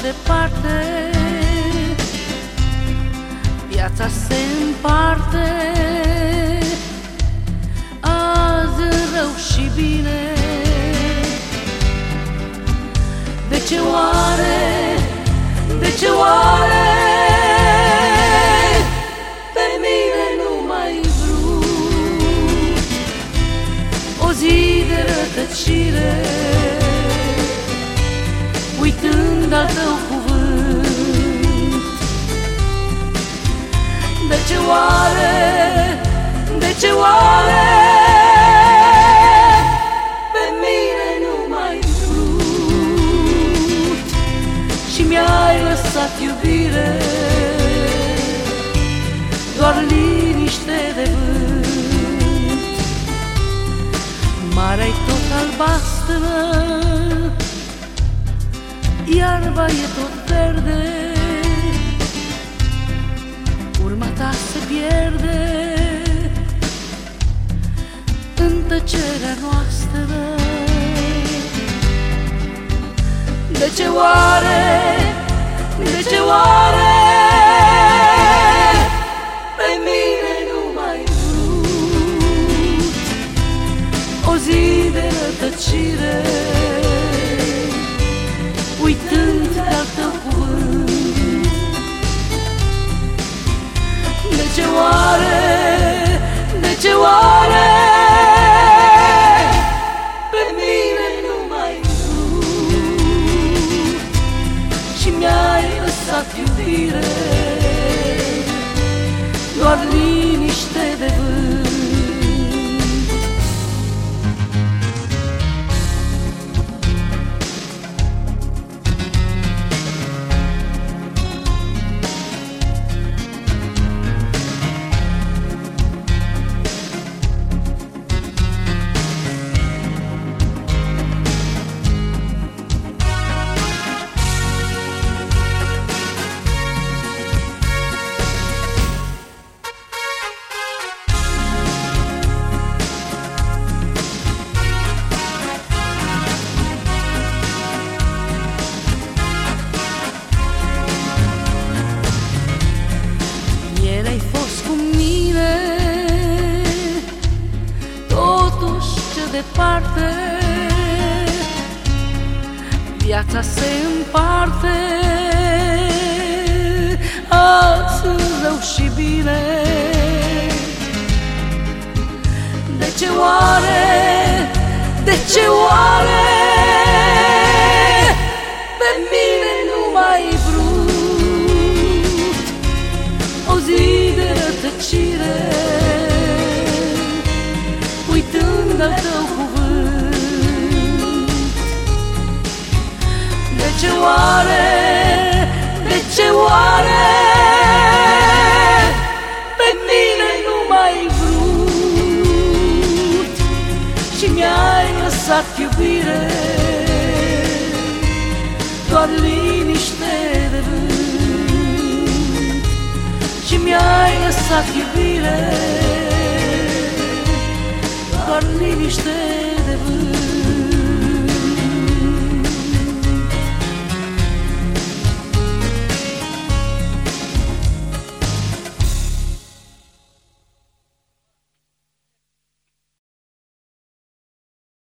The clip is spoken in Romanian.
departe, viața se împarte azi în rău și bine. De ce oare, de ce oare pe mine nu mai vrut o zi de rătăcire, uitând al tău cuvânt? De ce oare, de ce oare pe mine nu mai vrut și mi-ai lăsat iubire, doar liniște de vânt? Marea-i tot albastră, iarba e tot verde, urma ta se pierde în tăcerea noastră. De ce oare, de ce oare pe mine nu mai vrut o zi de rătăcire, uitând al tău cuvânt? De ce oare, de ce oare pe mine nu mai vrut și mi-ai lăsat iubire, doar liniște de vânt? Departe, viața se împarte azi în rău și bine. De ce oare, de ce oare pe mine nu mai vrut o zi de rătăcire, uitând al tău cuvânt? De ce oare, de ce oare pe mine nu mai vrut și mi-ai lăsat iubire, doar liniște de vânt? Și mi-ai lăsat iubire, doar liniște de vânt.